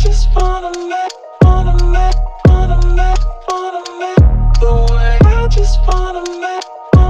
just wanna make the way I just wanna make.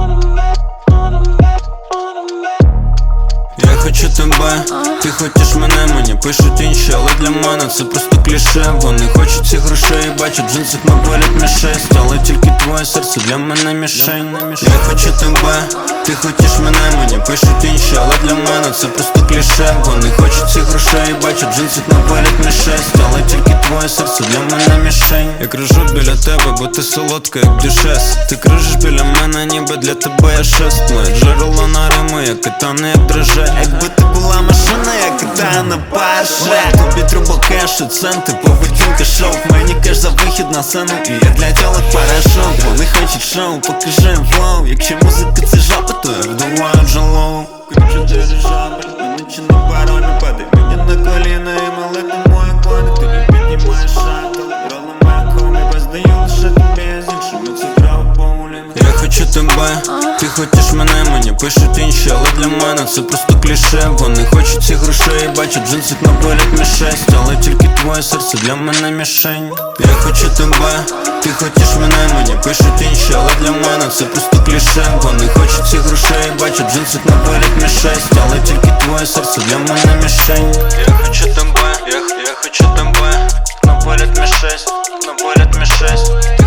Я хочу тебе, ти хочеш мене, мені пишуть інші, але для мене це просто кліше. Вони хочуть ці грошей, бачать в джинсах на виліт Ми-6, але тільки твоє серце для мене мішень. Я хочу тебе, ти хочеш мене, мені пишуть інші, але для мене це просто кліше. Вони хочуть ці грошей, бачать в джинсах на виліт Ми-6, але тільки твоє серце для мене мішень. Я кружу біля тебе, бо ти солодка, як дюшес. Ти кружиш біля мене, ніби для тебе я шест. Моє джерело на Риму, як китани, як драже. Якби ти була машина, я кидаю на перше. Тобі треба кешу, центи, поведінка шоу. Мені кеш за вихід на сцену, і я для тілок перейшов. Вони хочуть шоу, покажи їм флоу. Якщо музика це жопа, то я вдуваю джалоу. Кручу дирижабль, мені чи на пару не падай. Мені на коліна і ми летимо як коні. Ти не піднімаєш шаттл, ролом як хомі. Поздаю лише тобі, з іншими це право по улінку. Я хочу тебе, ти хочеш мене, мені пишуть інші, але для мене це просто кліше. Вони хочуть ці грошей, бачать в джинсах на виліт Ми-6, але тільки твоє серце для мене мішень. Я хочу тебе, ти хочеш мене, мені пишуть інші, але для мене це просто кліше. Вони хочуть ці грошей, бачать в джинсах на виліт Ми-6, але тільки твоє серце для мене мішень. Я хочу тебе, я хочу тебе, на виліт Ми-6, на виліт Ми-6.